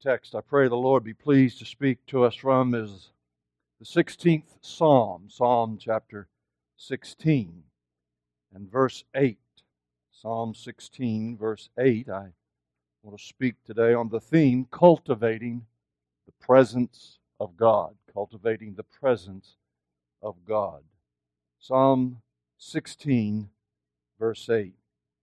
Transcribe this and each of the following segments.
text I pray the Lord be pleased to speak to us from is the 16th Psalm, Psalm chapter 16 and verse 8. Psalm 16, verse 8. I want to speak today on the theme, cultivating the presence of God. Cultivating the presence of God. Psalm 16, verse 8.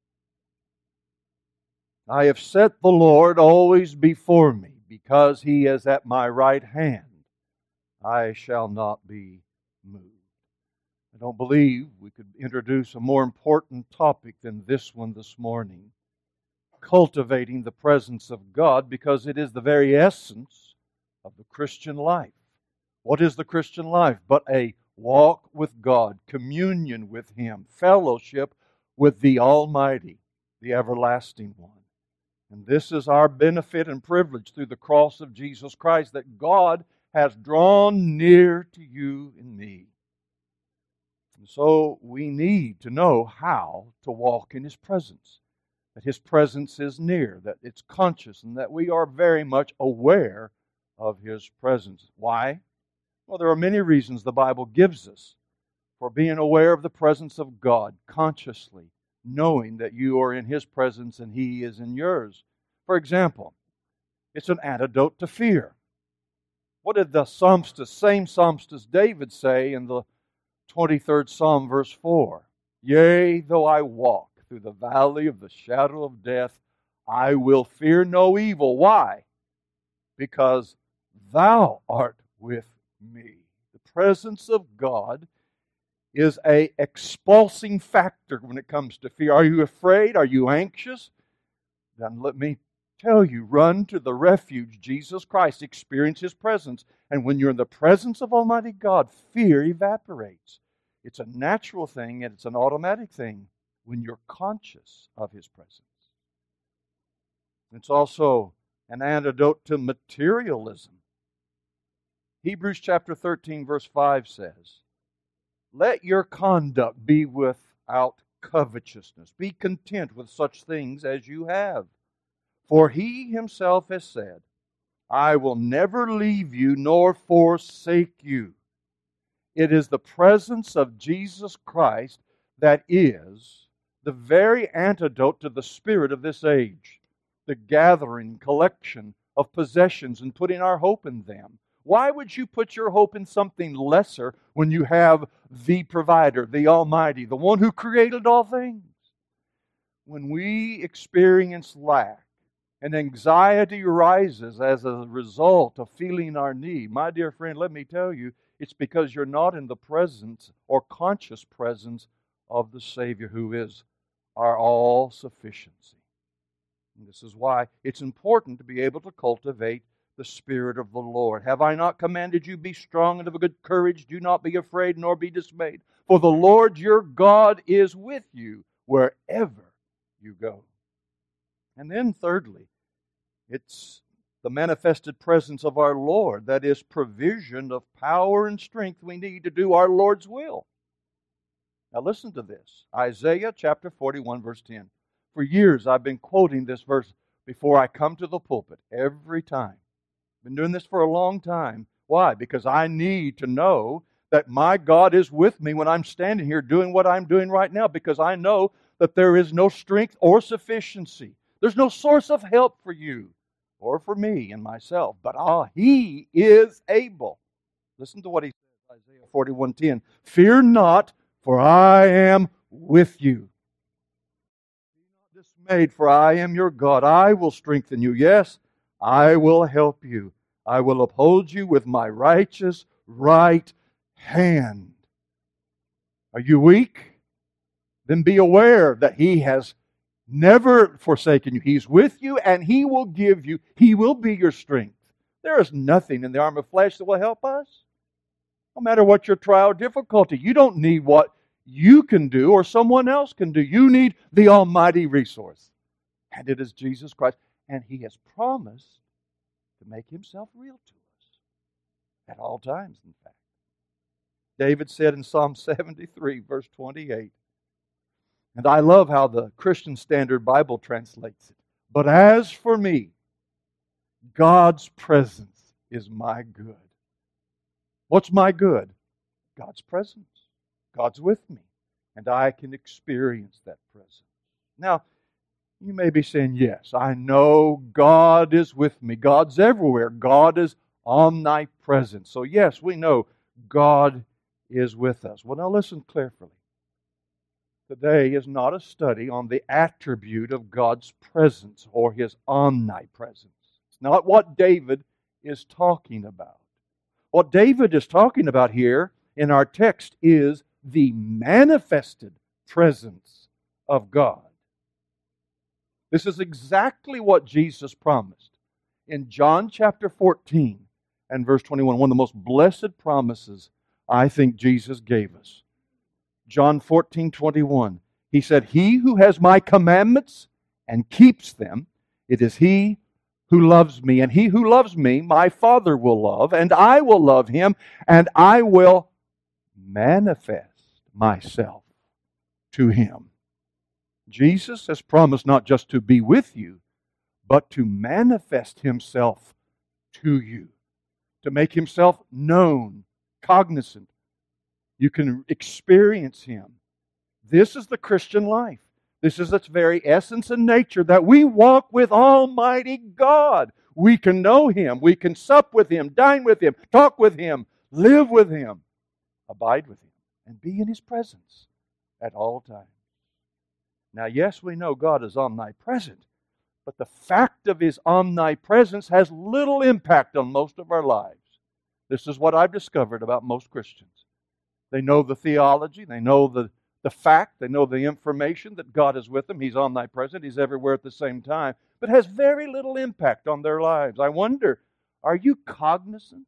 I have set the Lord always before me, because He is at my right hand. I shall not be moved. I don't believe we could introduce a more important topic than this one this morning. Cultivating the presence of God, because it is the very essence of the Christian life. What is the Christian life but a walk with God, communion with Him, fellowship with the Almighty, the Everlasting One. And this is our benefit and privilege through the cross of Jesus Christ, that God has drawn near to you and me. And so we need to know how to walk in His presence. That His presence is near, that it's conscious, and that we are very much aware of His presence. Why? Well, there are many reasons the Bible gives us for being aware of the presence of God consciously, knowing that you are in His presence and He is in yours. For example, it's an antidote to fear. What did the same psalmist David say in the 23rd Psalm, verse 4? Yea, though I walk through the valley of the shadow of death, I will fear no evil. Why? Because Thou art with me. The presence of God is an expulsing factor when it comes to fear. Are you afraid? Are you anxious? Then let me tell you, run to the refuge, Jesus Christ. Experience His presence. And when you're in the presence of Almighty God, fear evaporates. It's a natural thing and it's an automatic thing when you're conscious of His presence. It's also an antidote to materialism. Hebrews chapter 13, verse 5 says, let your conduct be without covetousness. Be content with such things as you have. For He Himself has said, I will never leave you nor forsake you. It is the presence of Jesus Christ that is the very antidote to the spirit of this age. The gathering, collection of possessions and putting our hope in them. Why would you put your hope in something lesser when you have the provider, the Almighty, the one who created all things? When we experience lack and anxiety arises as a result of feeling our need, my dear friend, let me tell you, it's because you're not in the presence or conscious presence of the Savior who is our all-sufficiency. And this is why it's important to be able to cultivate the Spirit of the Lord. Have I not commanded you, be strong and of a good courage? Do not be afraid nor be dismayed. For the Lord your God is with you wherever you go. And then thirdly, it's the manifested presence of our Lord. That is provision of power and strength we need to do our Lord's will. Now listen to this. Isaiah chapter 41 verse 10. For years I've been quoting this verse before I come to the pulpit every time. Been doing this for a long time. Why? Because I need to know that my God is with me when I'm standing here doing what I'm doing right now, because I know that there is no strength or sufficiency. There's no source of help for you or for me and myself, but He is able. Listen to what He says, Isaiah 41:10. Fear not, for I am with you. Be not dismayed, for I am your God. I will strengthen you. Yes, I will help you. I will uphold you with my righteous right hand. Are you weak? Then be aware that He has never forsaken you. He's with you and He will give you, He will be your strength. There is nothing in the arm of flesh that will help us. No matter what your trial or difficulty, you don't need what you can do or someone else can do. You need the almighty resource. And it is Jesus Christ. And He has promised to make Himself real to us at all times, in fact. David said in Psalm 73, verse 28, and I love how the Christian Standard Bible translates it. But as for me, God's presence is my good. What's my good? God's presence. God's with me, and I can experience that presence. Now, you may be saying, yes, I know God is with me. God's everywhere. God is omnipresent. So yes, we know God is with us. Well, now listen carefully. Today is not a study on the attribute of God's presence or His omnipresence. It's not what David is talking about. What David is talking about here in our text is the manifested presence of God. This is exactly what Jesus promised in John chapter 14 and verse 21, one of the most blessed promises I think Jesus gave us. John 14:21. He said, "He who has my commandments and keeps them, it is he who loves me. And he who loves me, my Father will love, and I will love him, and I will manifest myself to him." Jesus has promised not just to be with you, but to manifest Himself to you, to make Himself known, cognizant. You can experience Him. This is the Christian life. This is its very essence and nature, that we walk with Almighty God. We can know Him. We can sup with Him, dine with Him, talk with Him, live with Him, abide with Him, and be in His presence at all times. Now, yes, we know God is omnipresent, but the fact of His omnipresence has little impact on most of our lives. This is what I've discovered about most Christians. They know the theology, they know the fact, they know the information that God is with them. He's omnipresent, He's everywhere at the same time, but has very little impact on their lives. I wonder, are you cognizant?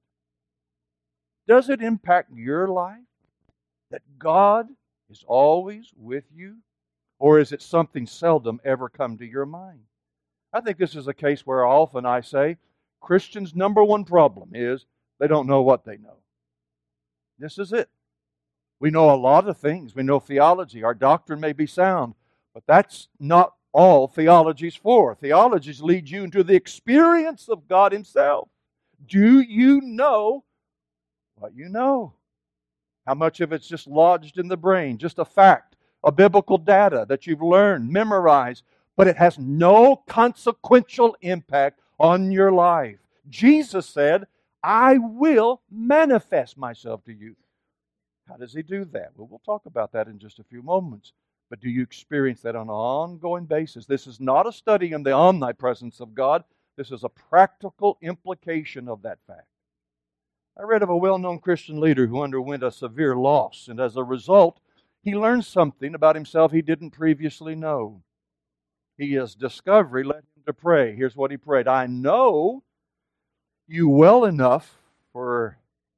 Does it impact your life that God is always with you? Or is it something seldom ever come to your mind? I think this is a case where often I say, Christians' number one problem is they don't know what they know. This is it. We know a lot of things. We know theology. Our doctrine may be sound, but that's not all theology's for. Theology leads you into the experience of God Himself. Do you know what you know? How much of it's just lodged in the brain, just a fact, a biblical data that you've learned, memorized, but it has no consequential impact on your life. Jesus said, "I will manifest myself to you." How does He do that? Well, we'll talk about that in just a few moments. But do you experience that on an ongoing basis? This is not a study in the omnipresence of God. This is a practical implication of that fact. I read of a well-known Christian leader who underwent a severe loss, and as a result, he learned something about himself he didn't previously know. His discovery led him to pray. Here's what he prayed: "I know you well enough for,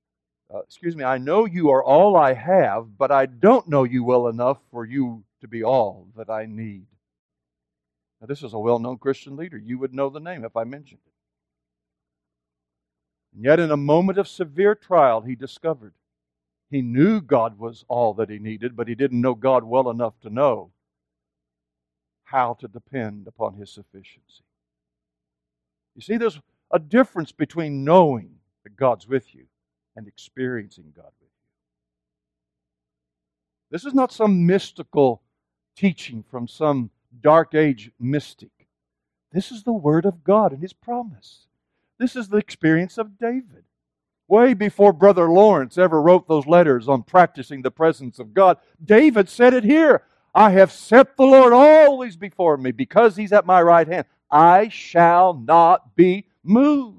I know you are all I have, but I don't know you well enough for you to be all that I need." Now, this is a well-known Christian leader. You would know the name if I mentioned it. And yet, in a moment of severe trial, he discovered he knew God was all that he needed, but he didn't know God well enough to know how to depend upon His sufficiency. You see, there's a difference between knowing that God's with you and experiencing God with you. This is not some mystical teaching from some dark age mystic. This is the Word of God and His promise. This is the experience of David. Way before Brother Lawrence ever wrote those letters on practicing the presence of God, David said it here: "I have set the Lord always before me. Because He's at my right hand, I shall not be moved."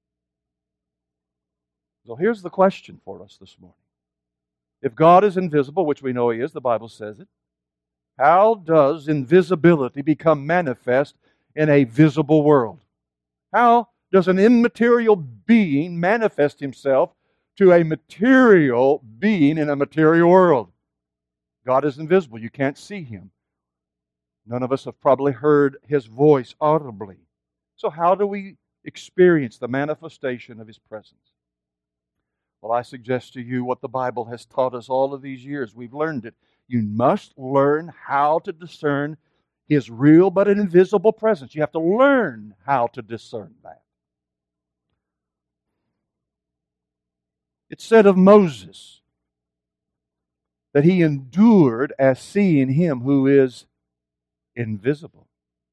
So here's the question for us this morning. If God is invisible, which we know He is, the Bible says it, how does invisibility become manifest in a visible world? How does an immaterial being manifest himself to a material being in a material world? God is invisible. You can't see Him. None of us have probably heard His voice audibly. So how do we experience the manifestation of His presence? Well, I suggest to you what the Bible has taught us all of these years. We've learned it. You must learn how to discern His real but invisible presence. You have to learn how to discern that. It said of Moses that he endured as seeing Him who is invisible.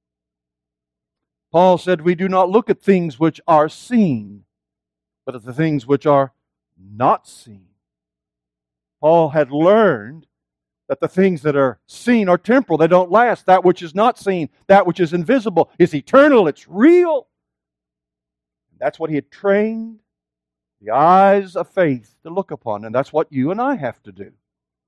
Paul said we do not look at things which are seen, but at the things which are not seen. Paul had learned that the things that are seen are temporal. They don't last. That which is not seen, that which is invisible, is eternal. It's real. That's what he had trained the eyes of faith to look upon, and that's what you and I have to do.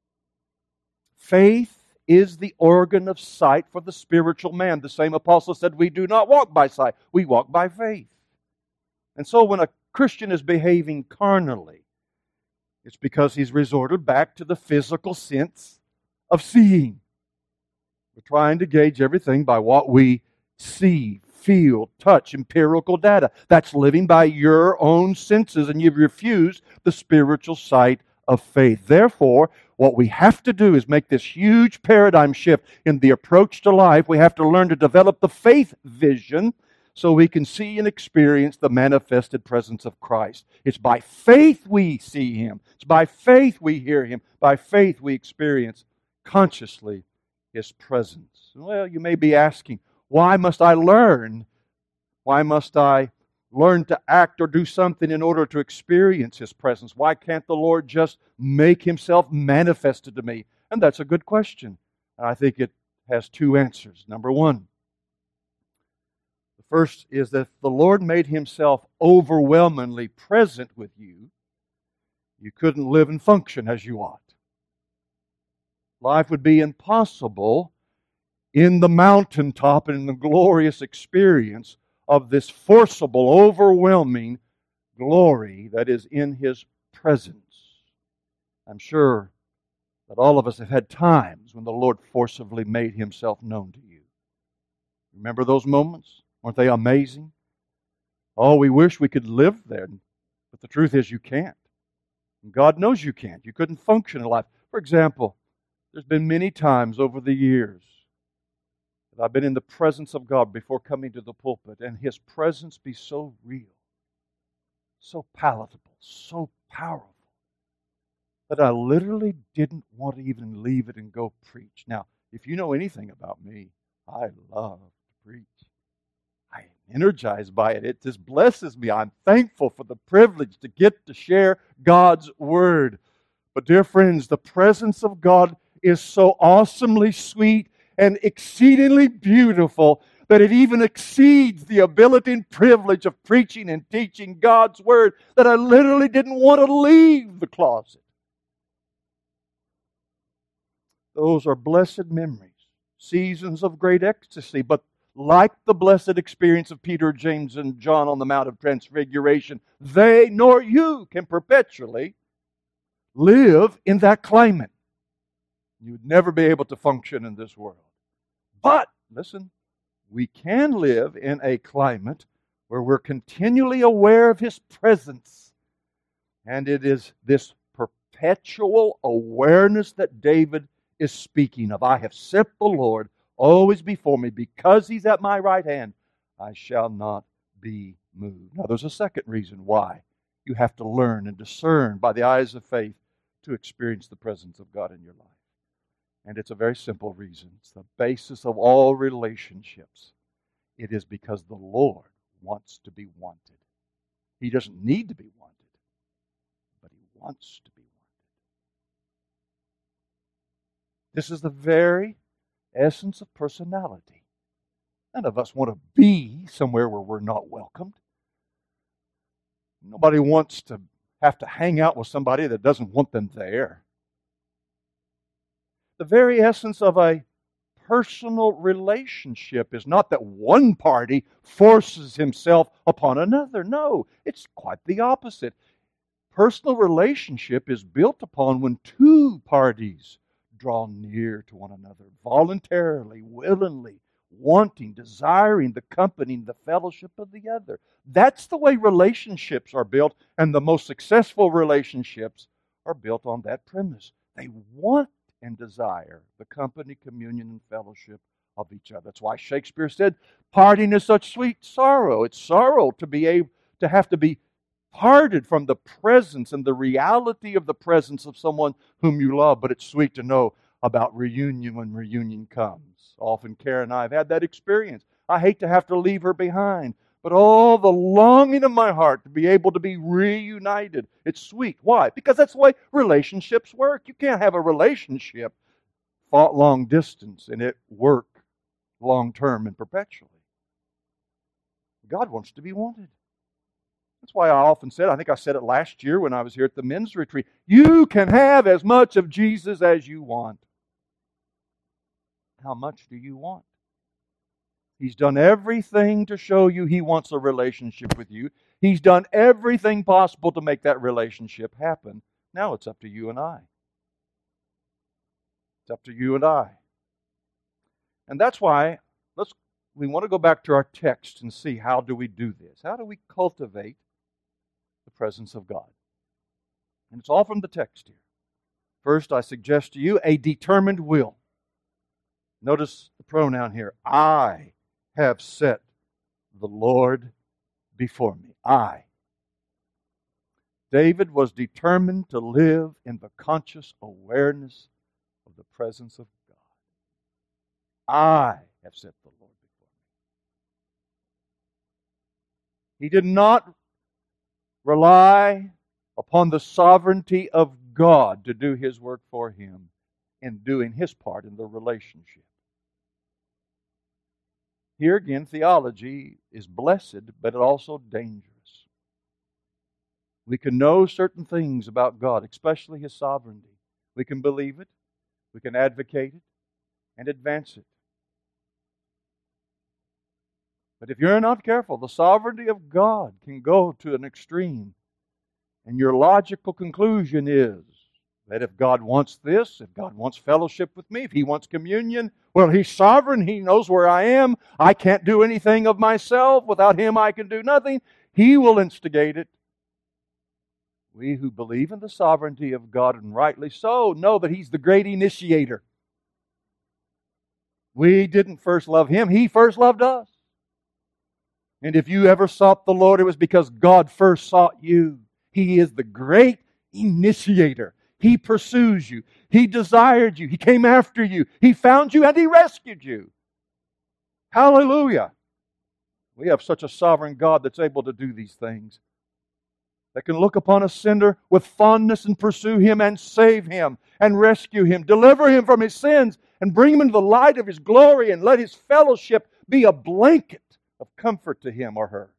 Faith is the organ of sight for the spiritual man. The same apostle said, we do not walk by sight, we walk by faith. And so when a Christian is behaving carnally, it's because he's resorted back to the physical sense of seeing. We're trying to gauge everything by what we see, feel, touch, empirical data. That's living by your own senses, and you've refused the spiritual sight of faith. Therefore, what we have to do is make this huge paradigm shift in the approach to life. We have to learn to develop the faith vision so we can see and experience the manifested presence of Christ. It's by faith we see Him. It's by faith we hear Him. By faith we experience consciously His presence. Well, you may be asking, why must I learn? Why must I learn to act or do something in order to experience His presence? Why can't the Lord just make Himself manifested to me? And that's a good question. And I think it has two answers. Number one, the first is that if the Lord made Himself overwhelmingly present with you, you couldn't live and function as you ought. Life would be impossible in the mountaintop and in the glorious experience of this forcible, overwhelming glory that is in His presence. I'm sure that all of us have had times when the Lord forcibly made Himself known to you. Remember those moments? Weren't they amazing? Oh, we wish we could live there, but the truth is you can't. And God knows you can't. You couldn't function in life. For example, there's been many times over the years that I've been in the presence of God before coming to the pulpit, and His presence be so real, so palatable, so powerful, that I literally didn't want to even leave it and go preach. Now, if you know anything about me, I love to preach. I am energized by it. It just blesses me. I'm thankful for the privilege to get to share God's Word. But dear friends, the presence of God is so awesomely sweet and exceedingly beautiful that it even exceeds the ability and privilege of preaching and teaching God's Word, that I literally didn't want to leave the closet. Those are blessed memories, seasons of great ecstasy, but like the blessed experience of Peter, James, and John on the Mount of Transfiguration, they nor you can perpetually live in that climate. You'd never be able to function in this world. But, listen, we can live in a climate where we're continually aware of His presence. And it is this perpetual awareness that David is speaking of. I have set the Lord always before me. Because He's at my right hand, I shall not be moved. Now, there's a second reason why you have to learn and discern by the eyes of faith to experience the presence of God in your life. And it's a very simple reason. It's the basis of all relationships. It is because the Lord wants to be wanted. He doesn't need to be wanted, but He wants to be wanted. This is the very essence of personality. None of us want to be somewhere where we're not welcomed. Nobody wants to have to hang out with somebody that doesn't want them there. The very essence of a personal relationship is not that one party forces himself upon another. No, it's quite the opposite. Personal relationship is built upon when two parties draw near to one another, voluntarily, willingly, wanting, desiring the company and the fellowship of the other. That's the way relationships are built, and the most successful relationships are built on that premise. They want and desire the company, communion, and fellowship of each other. That's why Shakespeare said, parting is such sweet sorrow. It's sorrow to be able to have to be parted from the presence and the reality of the presence of someone whom you love, but it's sweet to know about reunion when reunion comes. Often Karen and I have had that experience. I hate to have to leave her behind, but all the longing of my heart to be able to be reunited. It's sweet. Why? Because that's the way relationships work. You can't have a relationship fought long distance and it work long term and perpetually. God wants to be wanted. That's why I often said, I think I said it last year when I was here at the men's retreat, you can have as much of Jesus as you want. How much do you want? He's done everything to show you He wants a relationship with you. He's done everything possible to make that relationship happen. Now it's up to you and I. It's up to you and I. And that's why we want to go back to our text and see how do we do this? How do we cultivate the presence of God? And it's all from the text here. First, I suggest to you a determined will. Notice the pronoun here. I have set the Lord before me. I. David was determined to live in the conscious awareness of the presence of God. I have set the Lord before me. He did not rely upon the sovereignty of God to do His work for him in doing his part in the relationship. Here again, theology is blessed, but also dangerous. We can know certain things about God, especially His sovereignty. We can believe it, we can advocate it, and advance it. But if you're not careful, the sovereignty of God can go to an extreme. And your logical conclusion is that if God wants this, if God wants fellowship with me, if He wants communion, well, He's sovereign. He knows where I am. I can't do anything of myself. Without Him, I can do nothing. He will instigate it. We who believe in the sovereignty of God, and rightly so, know that He's the great initiator. We didn't first love Him. He first loved us. And if you ever sought the Lord, it was because God first sought you. He is the great initiator. He pursues you. He desired you. He came after you. He found you and He rescued you. Hallelujah. We have such a sovereign God that's able to do these things. That can look upon a sinner with fondness and pursue him and save him and rescue him, deliver him from his sins and bring him into the light of His glory and let His fellowship be a blanket of comfort to him or her.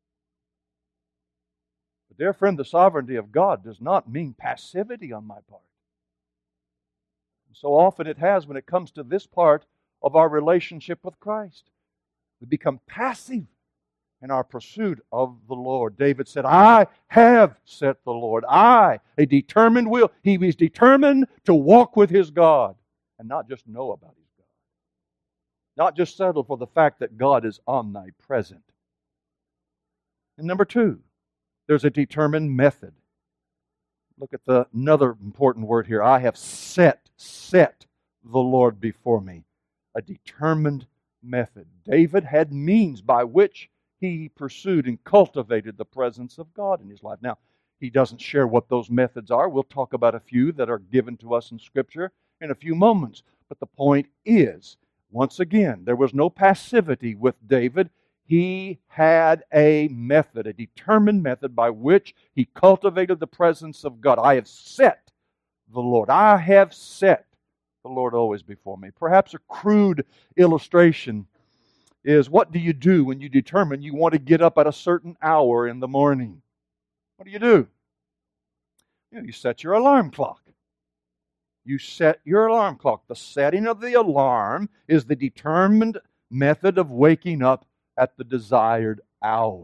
But dear friend, the sovereignty of God does not mean passivity on my part. And so often it has when it comes to this part of our relationship with Christ. We become passive in our pursuit of the Lord. David said, I have set the Lord. A determined will. He was determined to walk with his God and not just know about his God. Not just settle for the fact that God is omnipresent. And number two, there's a determined method. Look at another important word here. I have set the Lord before me. A determined method. David had means by which he pursued and cultivated the presence of God in his life. Now, he doesn't share what those methods are. We'll talk about a few that are given to us in Scripture in a few moments. But the point is, once again, there was no passivity with David. He had a method, a determined method by which he cultivated the presence of God. I have set the Lord. I have set the Lord always before me. Perhaps a crude illustration is, what do you do when you determine you want to get up at a certain hour in the morning? What do? You set your alarm clock. You set your alarm clock. The setting of the alarm is the determined method of waking up at the desired hour.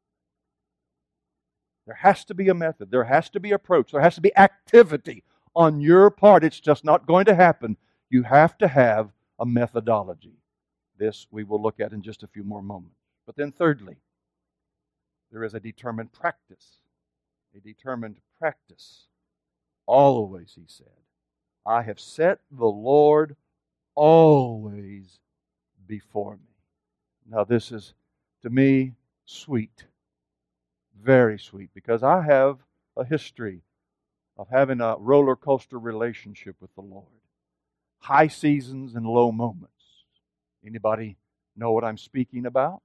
There has to be a method. There has to be approach. There has to be activity on your part. It's just not going to happen. You have to have a methodology. This we will look at in just a few more moments. But then thirdly, there is a determined practice. A determined practice. Always, he said, I have set the Lord always before me. Now this is, to me, sweet. very sweet, because I have a history of having a roller coaster relationship with the Lord. High seasons and low moments. Anybody know what I'm speaking about?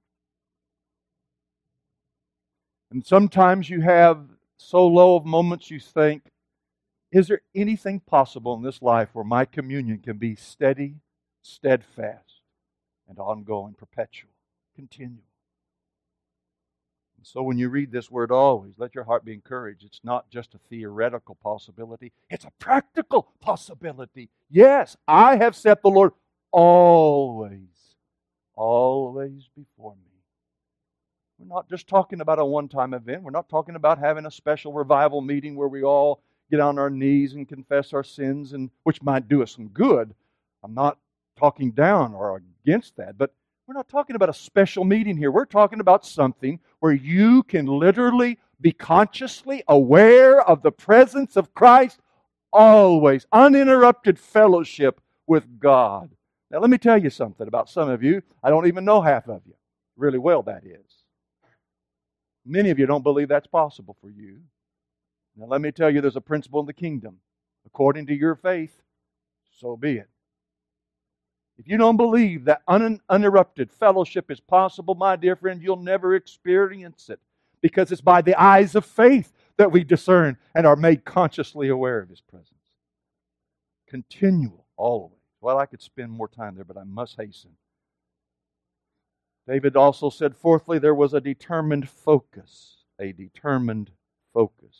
And sometimes you have so low of moments you think, is there anything possible in this life where my communion can be steady, steadfast, and ongoing, perpetual, continual? And so when you read this word always, let your heart be encouraged. It's not just a theoretical possibility, it's a practical possibility. Yes, I have set the Lord always before me. We're not just talking about a one-time event. We're not talking about having a special revival meeting where we all get on our knees and confess our sins, and which might do us some good. I'm not talking down or against that, but we're not talking about a special meeting here. We're talking about something where you can literally be consciously aware of the presence of Christ always. Uninterrupted fellowship with God. Now let me tell you something about some of you. I don't even know half of you. Really well, that is. Many of you don't believe that's possible for you. Now let me tell you, there's a principle in the kingdom. According to your faith, so be it. If you don't believe that uninterrupted fellowship is possible, my dear friend, you'll never experience it. Because it's by the eyes of faith that we discern and are made consciously aware of His presence. Continual, always. Well, I could spend more time there, but I must hasten. David also said, fourthly, there was a determined focus. A determined focus.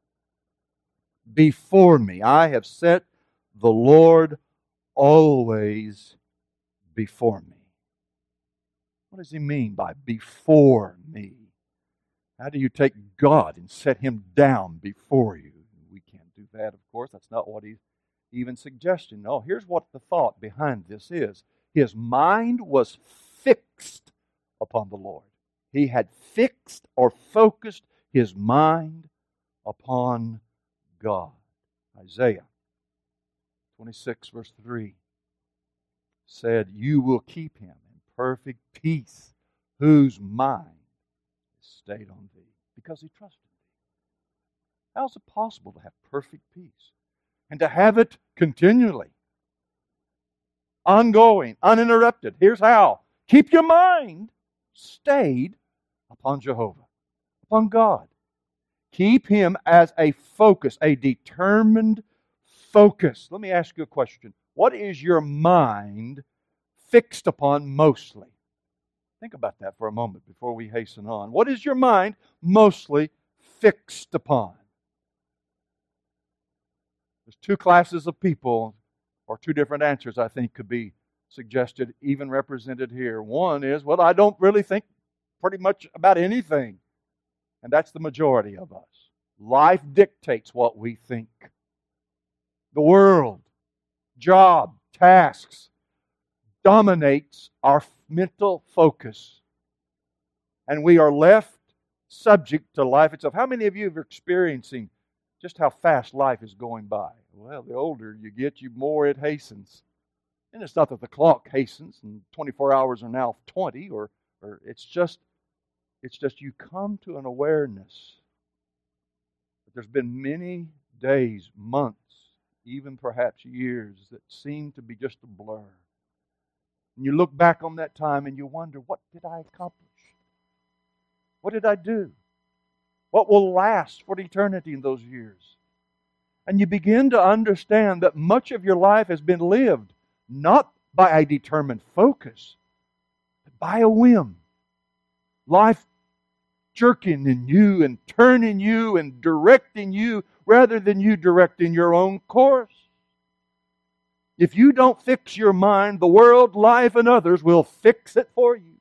Before me, I have set the Lord always before me. What does he mean by before me? How do you take God and set Him down before you? We can't do that, of course. That's not what He's even suggesting. No, here's what the thought behind this is. His mind was fixed upon the Lord. He had fixed or focused his mind upon God. Isaiah 26 verse 3 said, you will keep him in perfect peace, whose mind is stayed on thee, because he trusted thee. How is it possible to have perfect peace and to have it continually, ongoing, uninterrupted? Here's how. Keep your mind stayed upon Jehovah, upon God. Keep Him as a focus, a determined focus. Let me ask you a question. What is your mind fixed upon mostly? Think about that for a moment before we hasten on. What is your mind mostly fixed upon? There's two classes of people, or two different answers I think could be suggested, even represented here. One is, well, I don't really think pretty much about anything. And that's the majority of us. Life dictates what we think. The world, job, tasks dominates our mental focus. And we are left subject to life itself. How many of you are experiencing just how fast life is going by? Well, the older you get, the more it hastens. And it's not that the clock hastens and 24 hours are now 20, or it's just you come to an awareness that there's been many days, months, even perhaps years that seem to be just a blur. And you look back on that time and you wonder, what did I accomplish? What did I do? What will last for eternity in those years? And you begin to understand that much of your life has been lived not by a determined focus, but by a whim. Life jerking in you and turning you and directing you rather than you directing your own course. If you don't fix your mind, the world, life, and others will fix it for you.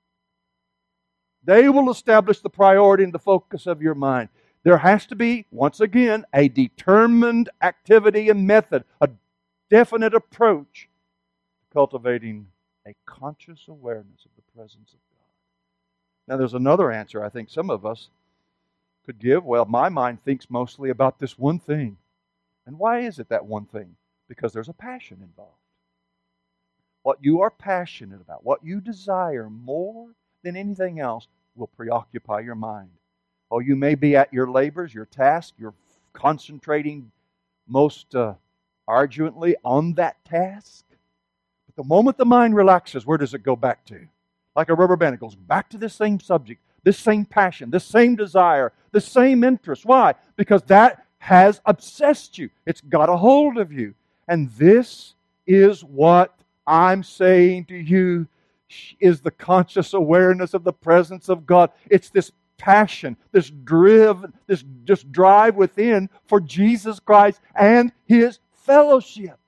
They will establish the priority and the focus of your mind. There has to be, once again, a determined activity and method, a definite approach to cultivating a conscious awareness of the presence of God. Now, there's another answer I think some of us could give. Well, my mind thinks mostly about this one thing. And why is it that one thing? Because there's a passion involved. What you are passionate about, what you desire more than anything else, will preoccupy your mind. Oh, you may be at your labors, your task, you're concentrating most arduously on that task. But the moment the mind relaxes, where does it go back to? Like a rubber band, it goes back to this same subject, this same passion, this same desire, the same interest. Why? Because that has obsessed you. It's got a hold of you. And this is what I'm saying to you is the conscious awareness of the presence of God. It's this passion, this drive within for Jesus Christ and His fellowship.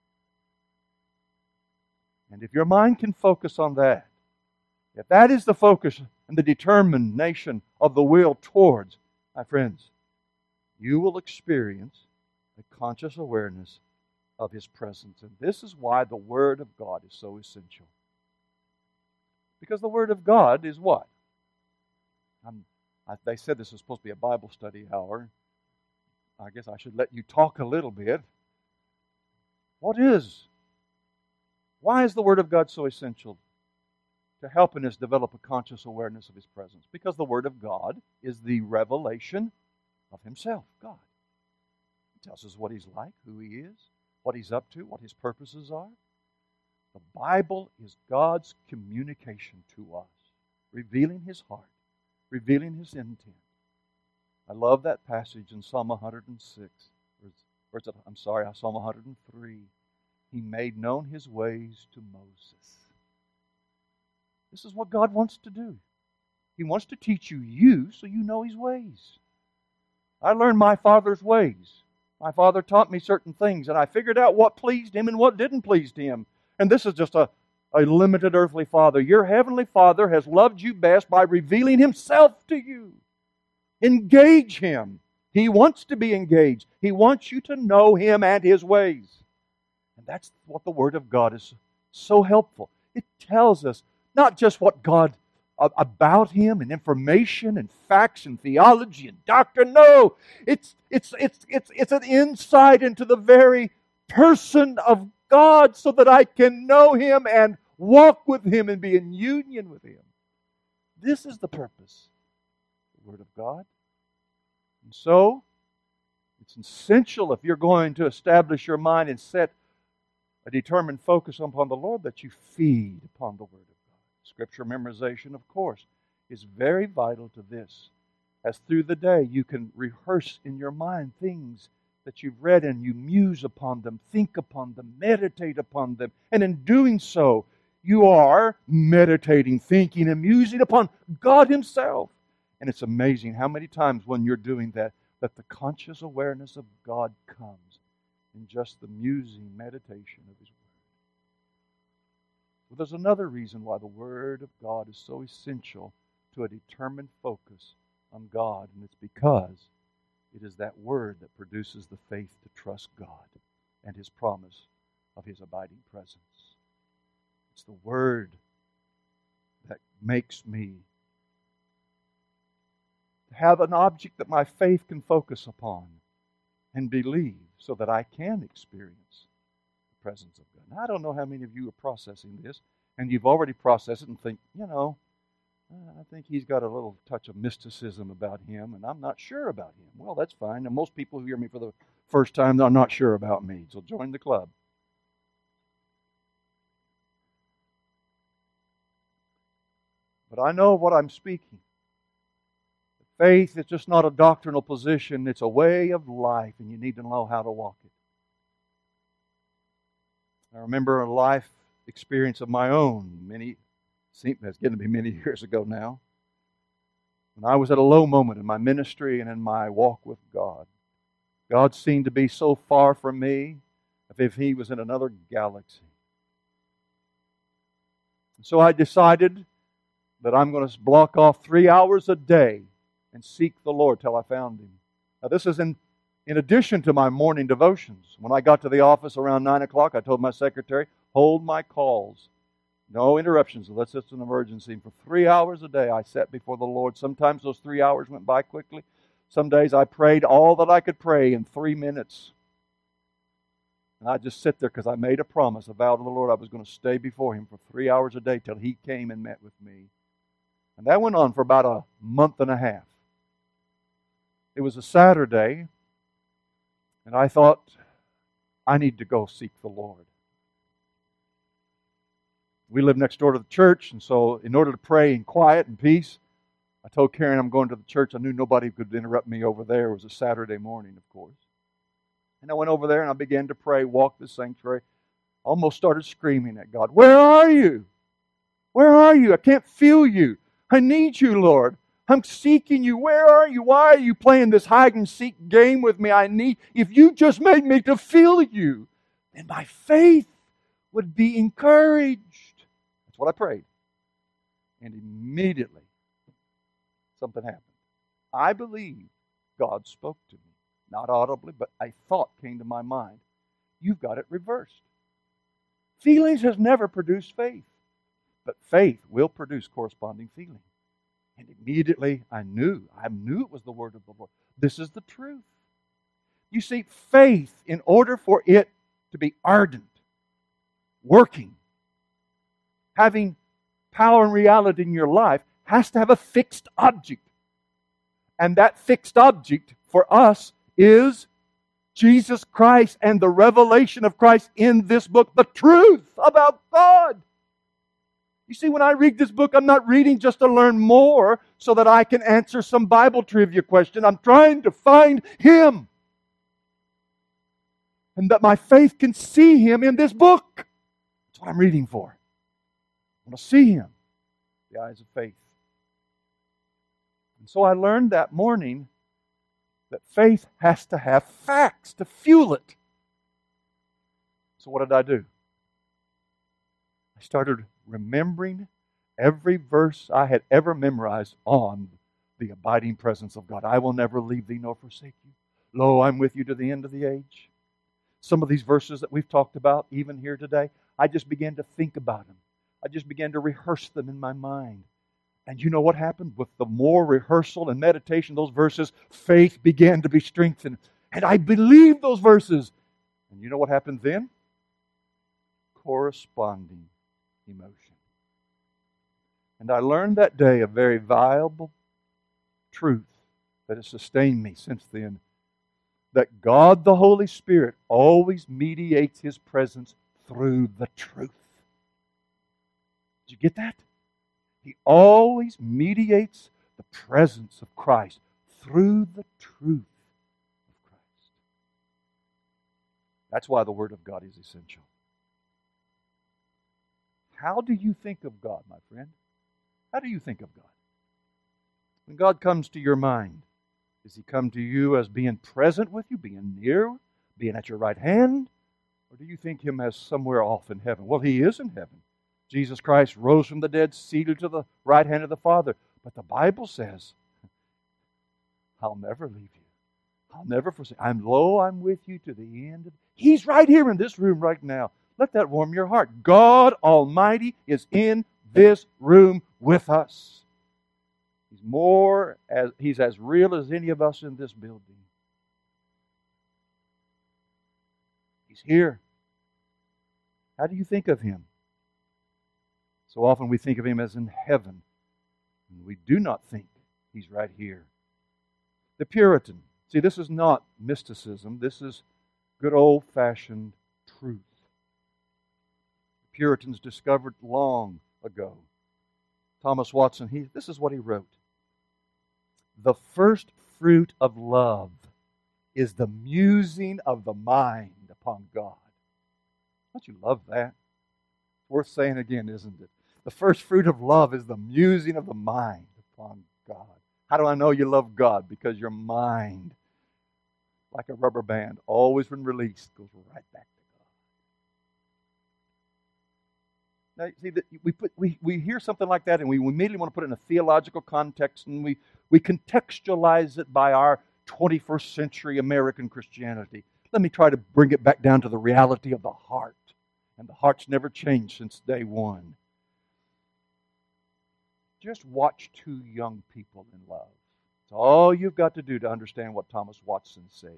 And if your mind can focus on that, if that is the focus and the determination of the will towards, my friends, you will experience a conscious awareness of His presence. And this is why the Word of God is so essential. Because the Word of God is what? They said this was supposed to be a Bible study hour. I guess I should let you talk a little bit. Why is the Word of God so essential to helping us develop a conscious awareness of His presence? Because the Word of God is the revelation of Himself, God. It tells us what He's like, who He is, what He's up to, what His purposes are. The Bible is God's communication to us, revealing His heart, revealing His intent. I love that passage in Psalm 106. Psalm 103. He made known His ways to Moses. This is what God wants to do. He wants to teach you so you know His ways. I learned my Father's ways. My Father taught me certain things, and I figured out what pleased Him and what didn't please Him. And this is just a limited earthly Father. Your Heavenly Father has loved you best by revealing Himself to you. Engage Him. He wants to be engaged. He wants you to know Him and His ways. And that's what the Word of God is so helpful. It tells us not just what God about Him and information and facts and theology and doctrine. No, it's an insight into the very person of God so that I can know Him and walk with Him and be in union with Him. This is the purpose of the Word of God. And so, it's essential if you're going to establish your mind and set a determined focus upon the Lord that you feed upon the Word of God. Scripture memorization, of course, is very vital to this. As through the day you can rehearse in your mind things that you've read and you muse upon them, think upon them, meditate upon them. And in doing so, you are meditating, thinking, and musing upon God Himself. And it's amazing how many times when you're doing that the conscious awareness of God comes in just the musing, meditation of His Word. Well, there's another reason why the Word of God is so essential to a determined focus on God, and it's because it is that Word that produces the faith to trust God and His promise of His abiding presence. It's the Word that makes me have an object that my faith can focus upon and believe so that I can experience the presence of God. Now, I don't know how many of you are processing this, and you've already processed it and think, I think he's got a little touch of mysticism about him, and I'm not sure about him. Well, that's fine. And most people who hear me for the first time, they're not sure about me, so join the club. But I know what I'm speaking. Faith is just not a doctrinal position. It's a way of life, and you need to know how to walk it. I remember a life experience of my own. It's going to be many years ago now. When I was at a low moment in my ministry and in my walk with God. God seemed to be so far from me as if He was in another galaxy. So I decided that I'm going to block off 3 hours a day and seek the Lord till I found Him. Now this is in addition to my morning devotions. When I got to the office around 9 o'clock, I told my secretary, hold my calls. No interruptions unless it's an emergency. And for 3 hours a day I sat before the Lord. Sometimes those 3 hours went by quickly. Some days I prayed all that I could pray in 3 minutes. And I just sit there because I made a promise, a vow to the Lord I was going to stay before Him for 3 hours a day till He came and met with me. And that went on for about a month and a half. It was a Saturday, and I thought, I need to go seek the Lord. We live next door to the church, and so in order to pray in quiet and peace, I told Karen I'm going to the church. I knew nobody could interrupt me over there. It was a Saturday morning, of course. And I went over there and I began to pray, walk the sanctuary. Almost started screaming at God, "Where are you? Where are you? I can't feel you. I need you, Lord. I'm seeking you. Where are you? Why are you playing this hide and seek game with me? If you just made me to feel you, then my faith would be encouraged." That's what I prayed. And immediately, something happened. I believe God spoke to me. Not audibly, but a thought came to my mind. You've got it reversed. Feelings has never produced faith, but faith will produce corresponding feeling. And immediately I knew it was the word of the Lord. This is the truth. You see, faith, in order for it to be ardent, working, having power and reality in your life, has to have a fixed object. And that fixed object for us is Jesus Christ and the revelation of Christ in this book, the truth about God. You see, when I read this book, I'm not reading just to learn more so that I can answer some Bible trivia question. I'm trying to find Him. And that my faith can see Him in this book. That's what I'm reading for. I want to see Him. The eyes of faith. And so I learned that morning that faith has to have facts to fuel it. So what did I do? I started remembering every verse I had ever memorized on the abiding presence of God. I will never leave thee nor forsake you. Lo, I'm with you to the end of the age. Some of these verses that we've talked about, even here today, I just began to think about them. I just began to rehearse them in my mind. And you know what happened? With the more rehearsal and meditation of those verses, faith began to be strengthened. And I believed those verses. And you know what happened then? Corresponding emotion. And I learned that day a very valuable truth that has sustained me since then. That God the Holy Spirit always mediates His presence through the truth. Did you get that? He always mediates the presence of Christ through the truth of Christ. That's why the Word of God is essential. How do you think of God, my friend? How do you think of God? When God comes to your mind, does He come to you as being present with you, being near, being at your right hand? Or do you think Him as somewhere off in heaven? Well, He is in heaven. Jesus Christ rose from the dead, seated to the right hand of the Father. But the Bible says, I'll never leave you. I'll never forsake. I'm with you to the end. He's right here in this room right now. Let that warm your heart. God Almighty is in this room with us. He's as real as any of us in this building. He's here. How do you think of Him? So often we think of Him as in heaven, and we do not think He's right here. The Puritan. See, this is not mysticism. This is good old-fashioned truth. The Puritans discovered long ago. Thomas Watson, this is what he wrote. The first fruit of love is the musing of the mind upon God. Don't you love that? It's worth saying again, isn't it? The first fruit of love is the musing of the mind upon God. How do I know you love God? Because your mind, like a rubber band, always when released, goes right back to God. Now, see, we hear something like that and we immediately want to put it in a theological context, and we contextualize it by our 21st century American Christianity. Let me try to bring it back down to the reality of the heart. And the heart's never changed since day one. Just watch two young people in love. It's all you've got to do to understand what Thomas Watson's saying.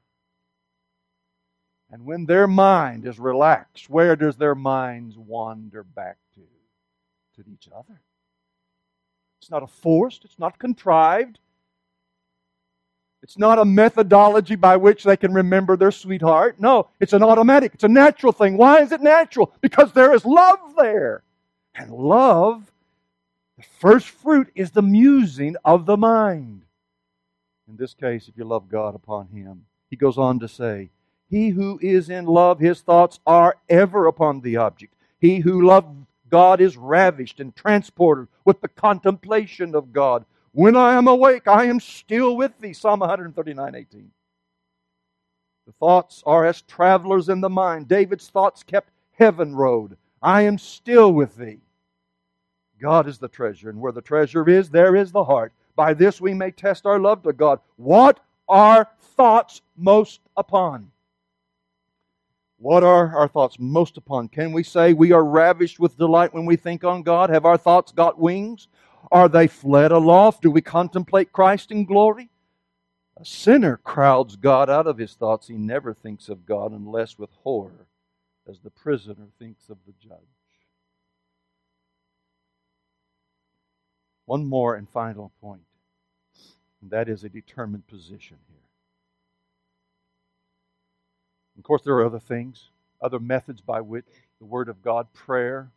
And when their mind is relaxed, where does their minds wander back to? To each other. It's not forced. It's not contrived. It's not a methodology by which they can remember their sweetheart. No, it's an automatic. It's a natural thing. Why is it natural? Because there is love there. And love, the first fruit, is the musing of the mind. In this case, if you love God upon Him, he goes on to say, he who is in love, his thoughts are ever upon the object. He who loves God is ravished and transported with the contemplation of God. When I am awake, I am still with thee. Psalm 139:18. The thoughts are as travelers in the mind. David's thoughts kept heaven road. I am still with thee. God is the treasure, and where the treasure is, there is the heart. By this we may test our love to God. What are thoughts most upon? What are our thoughts most upon? Can we say we are ravished with delight when we think on God? Have our thoughts got wings? Are they fled aloft? Do we contemplate Christ in glory? A sinner crowds God out of his thoughts. He never thinks of God unless with horror, as the prisoner thinks of the judge. One more and final point, and that is a determined position here. Of course, there are other things, other methods by which the Word of God, prayer,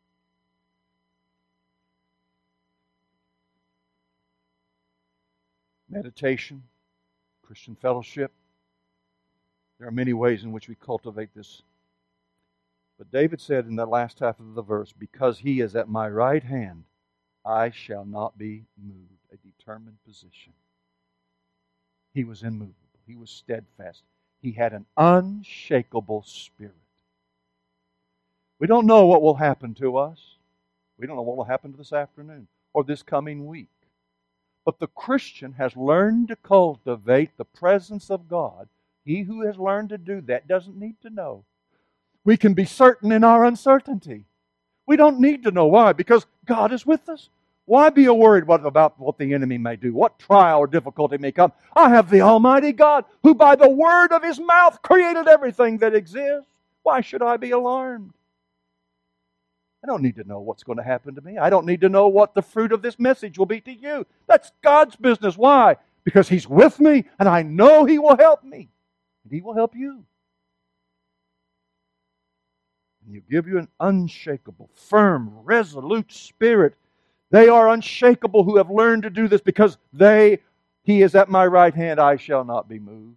meditation, Christian fellowship. There are many ways in which we cultivate this. But David said in the last half of the verse, because He is at my right hand, I shall not be moved. A determined position. He was immovable. He was steadfast. He had an unshakable spirit. We don't know what will happen to us. We don't know what will happen this afternoon or this coming week. But the Christian has learned to cultivate the presence of God. He who has learned to do that doesn't need to know. We can be certain in our uncertainty. We don't need to know why, because God is with us. Why be worried about what the enemy may do, what trial or difficulty may come? I have the Almighty God, who by the word of His mouth created everything that exists. Why should I be alarmed? I don't need to know what's going to happen to me. I don't need to know what the fruit of this message will be to you. That's God's business. Why? Because He's with me, and I know He will help me. And He will help you. And He'll give you an unshakable, firm, resolute spirit. They are unshakable who have learned to do this because He is at my right hand, I shall not be moved.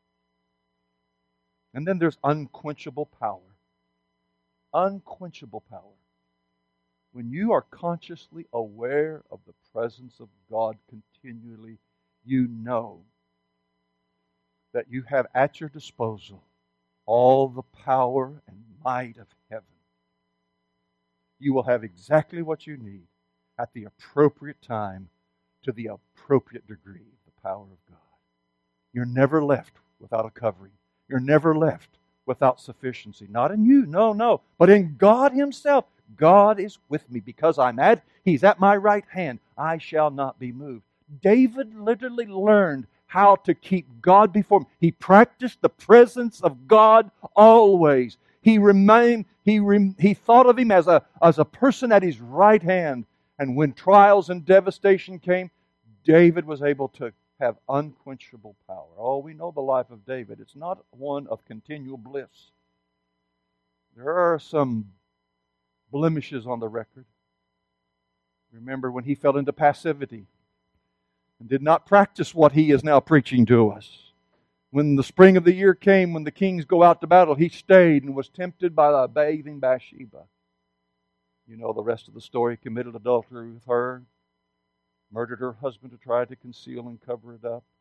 And then there's unquenchable power. Unquenchable power. When you are consciously aware of the presence of God continually, you know that you have at your disposal all the power and might of heaven. You will have exactly what you need at the appropriate time to the appropriate degree of the power of God. You're never left without a covering. You're never left without sufficiency. Not in you, no, but in God Himself. God is with me because He's at my right hand. I shall not be moved. David literally learned how to keep God before him. He practiced the presence of God always. He thought of Him as a person at His right hand. And when trials and devastation came, David was able to have unquenchable power. Oh, we know the life of David. It's not one of continual bliss. There are some blemishes on the record. Remember when he fell into passivity and did not practice what he is now preaching to us. When the spring of the year came, when the kings go out to battle, he stayed and was tempted by the bathing Bathsheba. You know the rest of the story. He committed adultery with her, murdered her husband to try to conceal and cover it up.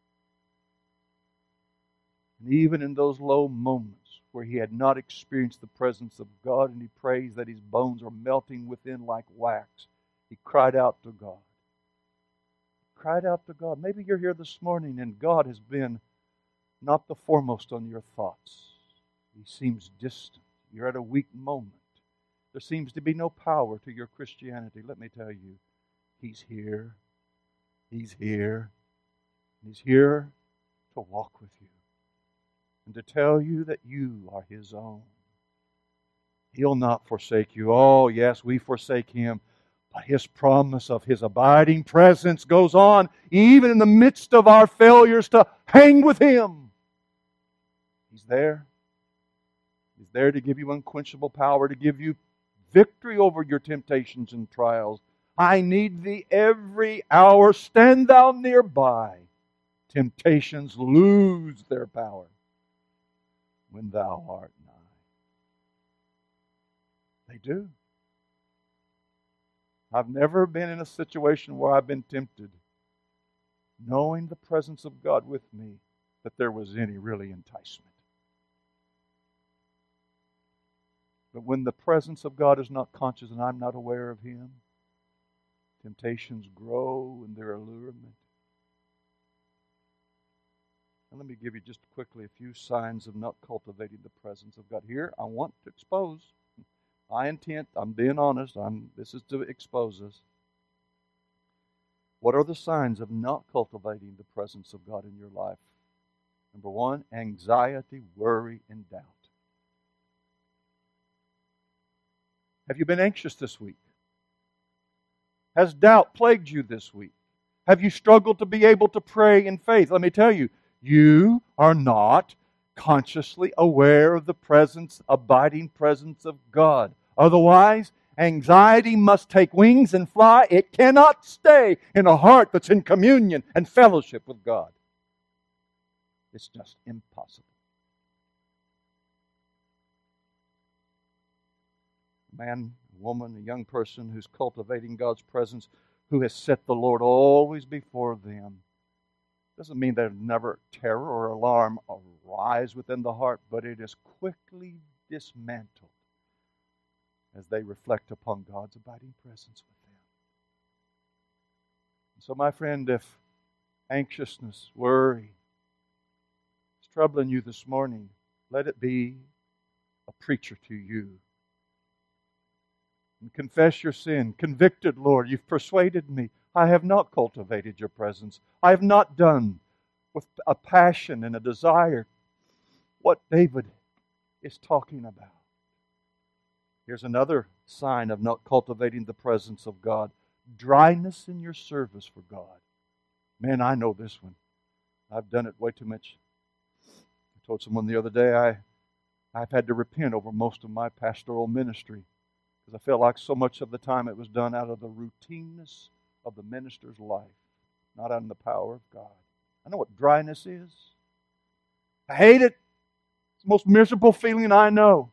And even in those low moments where he had not experienced the presence of God and he prays that his bones are melting within like wax, he cried out to God. He cried out to God. Maybe you're here this morning and God has been not the foremost on your thoughts. He seems distant. You're at a weak moment. There seems to be no power to your Christianity. Let me tell you, He's here. He's here. He's here to walk with you and to tell you that you are His own. He'll not forsake you. Oh, yes, we forsake Him. But His promise of His abiding presence goes on, even in the midst of our failures, to hang with Him. He's there. He's there to give you unquenchable power, to give you victory over your temptations and trials. I need Thee every hour. Stand Thou nearby. Temptations lose their power when Thou art nigh. They do. I've never been in a situation where I've been tempted, knowing the presence of God with me, that there was any really enticement. But when the presence of God is not conscious and I'm not aware of Him, temptations grow in their allurement. And let me give you just quickly a few signs of not cultivating the presence of God. Here, I want to expose. My intent, I'm being honest, this is to expose us. What are the signs of not cultivating the presence of God in your life? Number one, anxiety, worry, and doubt. Have you been anxious this week? Has doubt plagued you this week? Have you struggled to be able to pray in faith? Let me tell you, you are not consciously aware of the presence, abiding presence of God. Otherwise, anxiety must take wings and fly. It cannot stay in a heart that's in communion and fellowship with God. It's just impossible. A man, a woman, a young person who's cultivating God's presence, who has set the Lord always before them. Doesn't mean that never terror or alarm arise within the heart, but it is quickly dismantled as they reflect upon God's abiding presence with them. So, my friend, if anxiousness, worry is troubling you this morning, let it be a preacher to you. And confess your sin. Convicted, Lord, you've persuaded me. I have not cultivated your presence. I have not done with a passion and a desire what David is talking about. Here's another sign of not cultivating the presence of God. Dryness in your service for God. Man, I know this one. I've done it way too much. I told someone the other day I've had to repent over most of my pastoral ministry because I felt like so much of the time it was done out of the routineness of the minister's life, not out of the power of God. I know what dryness is. I hate it. It's the most miserable feeling I know.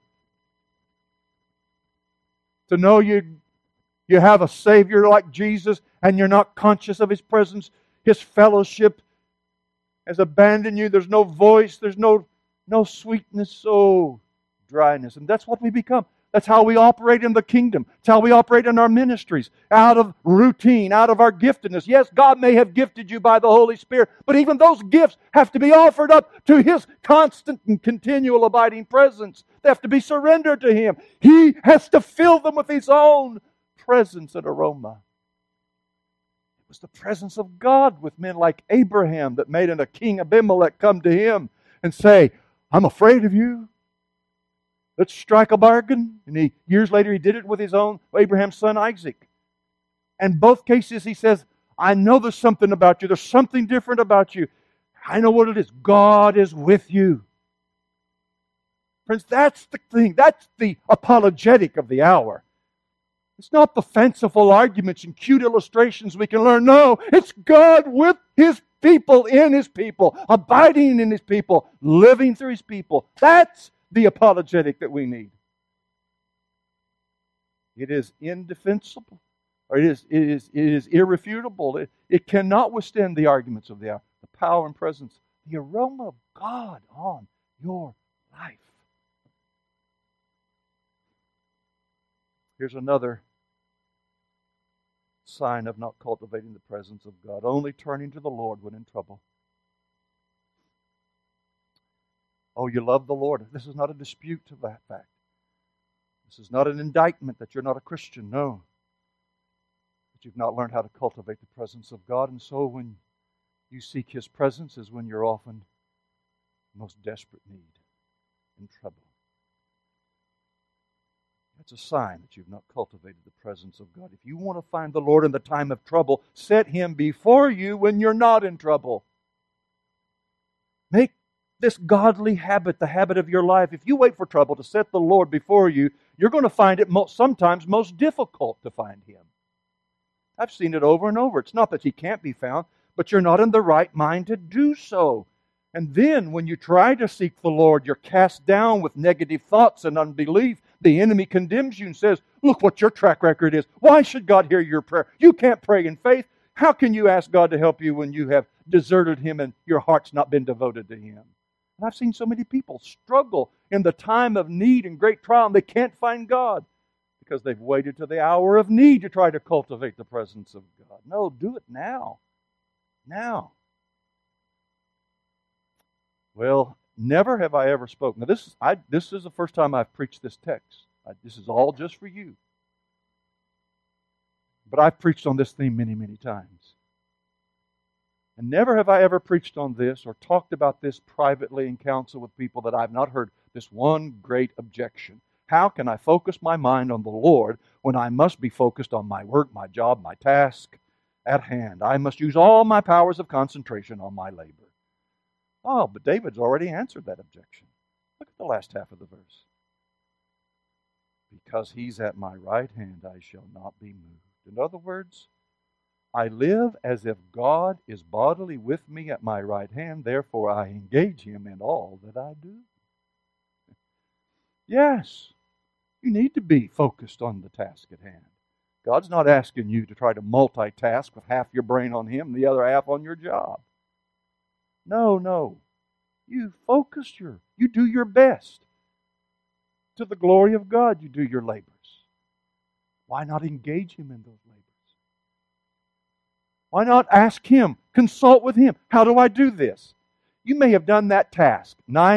To know you have a Savior like Jesus and you're not conscious of His presence, His fellowship has abandoned you. There's no voice. There's no sweetness. Oh, dryness. And that's what we become. That's how we operate in the kingdom. It's how we operate in our ministries. Out of routine, out of our giftedness. Yes, God may have gifted you by the Holy Spirit, but even those gifts have to be offered up to His constant and continual abiding presence. They have to be surrendered to Him. He has to fill them with His own presence and aroma. It was the presence of God with men like Abraham that made a king Abimelech come to him and say, I'm afraid of you. Let's strike a bargain. And years later, he did it with his own, Abraham's son Isaac. And both cases, he says, I know there's something about you. There's something different about you. I know what it is. God is with you. Friends, that's the thing. That's the apologetic of the hour. It's not the fanciful arguments and cute illustrations we can learn. No, it's God with His people, in His people, abiding in His people, living through His people. That's the apologetic that we need. It is indefensible, or it is irrefutable. It cannot withstand the arguments of the hour. The power and presence, the aroma of God on your life. Here's another sign of not cultivating the presence of God. Only turning to the Lord when in trouble. Oh, you love the Lord. This is not a dispute to that fact. This is not an indictment that you're not a Christian. No. But you've not learned how to cultivate the presence of God. And so when you seek His presence is when you're often in most desperate need, in trouble. That's a sign that you've not cultivated the presence of God. If you want to find the Lord in the time of trouble, set Him before you when you're not in trouble. Make this godly habit the habit of your life. If you wait for trouble to set the Lord before you, you're going to find it sometimes most difficult to find Him. I've seen it over and over. It's not that He can't be found, but you're not in the right mind to do so. And then when you try to seek the Lord, you're cast down with negative thoughts and unbelief. The enemy condemns you and says, look what your track record is. Why should God hear your prayer? You can't pray in faith. How can you ask God to help you when you have deserted Him and your heart's not been devoted to Him? And I've seen so many people struggle in the time of need and great trial, and they can't find God because they've waited to the hour of need to try to cultivate the presence of God. No, do it now. Now. Well, never have I ever spoken. Now, this is the first time I've preached this text. This is all just for you. But I've preached on this theme many, many times. And never have I ever preached on this or talked about this privately in counsel with people that I've not heard this one great objection. How can I focus my mind on the Lord when I must be focused on my work, my job, my task at hand? I must use all my powers of concentration on my labor. Oh, but David's already answered that objection. Look at the last half of the verse. Because He's at my right hand, I shall not be moved. In other words, I live as if God is bodily with me at my right hand, therefore I engage Him in all that I do. Yes, you need to be focused on the task at hand. God's not asking you to try to multitask with half your brain on Him and the other half on your job. No. You you do your best. To the glory of God, you do your labors. Why not engage Him in those labors? Why not ask Him, consult with Him? How do I do this? You may have done that task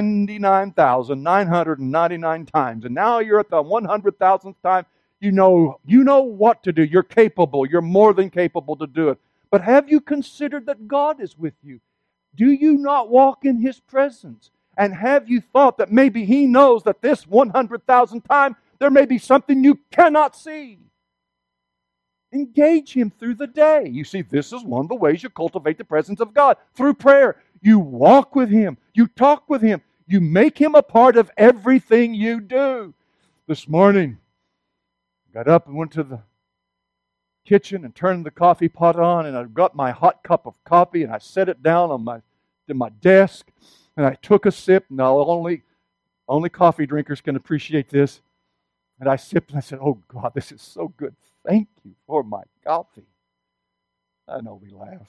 99,999 times, and now you're at the 100,000th time. You know what to do. You're capable. You're more than capable to do it. But have you considered that God is with you? Do you not walk in His presence? And have you thought that maybe He knows that this 100,000th time there may be something you cannot see? Engage Him through the day. You see, this is one of the ways you cultivate the presence of God. Through prayer. You walk with Him. You talk with Him. You make Him a part of everything you do. This morning, I got up and went to the kitchen and turned the coffee pot on, and I got my hot cup of coffee and I set it down on my desk, and I took a sip. Now only coffee drinkers can appreciate this. And I sipped and I said, "Oh God, this is so good. Thank you for my coffee." I know we laugh.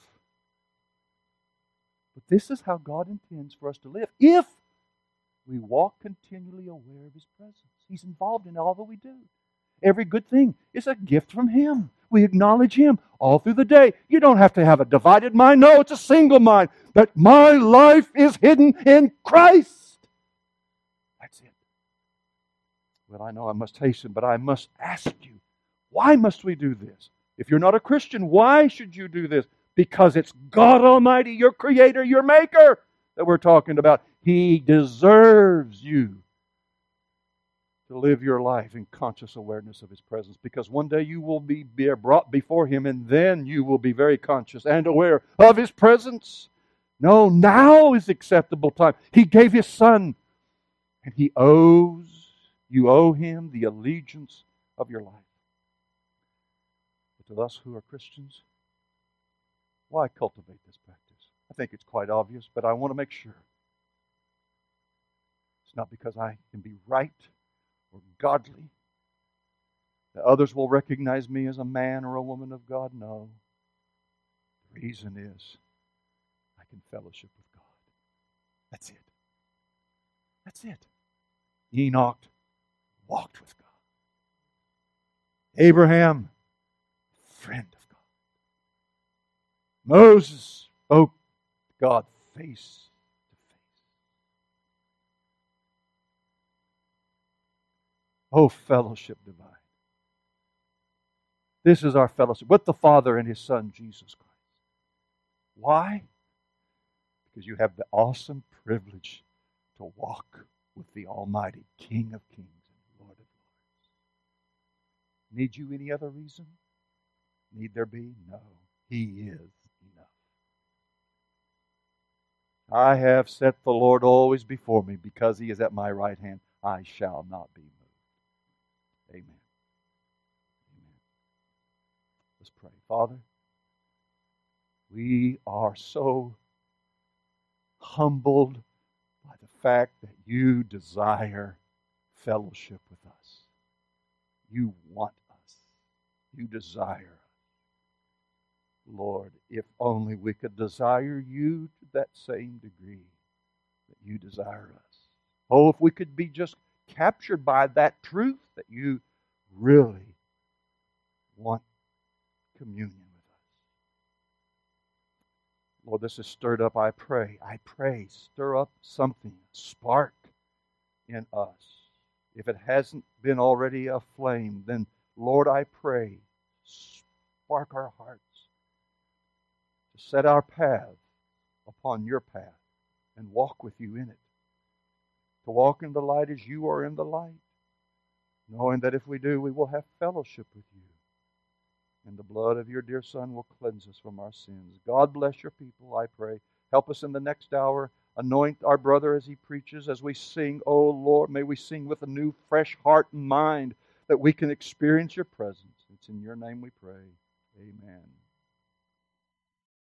But this is how God intends for us to live. If we walk continually aware of His presence. He's involved in all that we do. Every good thing is a gift from Him. We acknowledge Him all through the day. You don't have to have a divided mind. No, it's a single mind. That my life is hidden in Christ. That's it. Well, I know I must hasten, but I must ask you, why must we do this? If you're not a Christian, why should you do this? Because it's God Almighty, your Creator, your Maker, that we're talking about. He deserves you to live your life in conscious awareness of His presence, because one day you will be brought before Him, and then you will be very conscious and aware of His presence. No, now is acceptable time. He gave His Son, and you owe Him the allegiance of your life. But to us who are Christians, why cultivate this practice? I think it's quite obvious, but I want to make sure. It's not because I can be right or godly, that others will recognize me as a man or a woman of God. No. The reason is I can fellowship with God. That's it. That's it. Enoch walked with God. Abraham, friend of God. Moses spoke to God face to face. Oh, fellowship divine. This is our fellowship with the Father and His Son, Jesus Christ. Why? Because you have the awesome privilege to walk with the Almighty King of Kings and Lord of Lords. Need you any other reason? Need there be? No. He is enough. I have set the Lord always before me. Because He is at my right hand, I shall not be moved. Amen. Amen. Let's pray. Father, we are so humbled by the fact that you desire fellowship with us. You want us. You desire us. Lord, if only we could desire you to that same degree that you desire us. Oh, if we could be just captured by that truth that you really want communion with us. Lord, this is stirred up, I pray, stir up something, spark in us. If it hasn't been already a flame, then, Lord, I pray, spark our hearts to set our path upon your path and walk with you in it. To walk in the light as you are in the light, knowing that if we do, we will have fellowship with you. And the blood of your dear Son will cleanse us from our sins. God bless your people, I pray. Help us in the next hour. Anoint our brother as he preaches, as we sing. Oh Lord, may we sing with a new, fresh heart and mind that we can experience your presence. It's in your name we pray. Amen.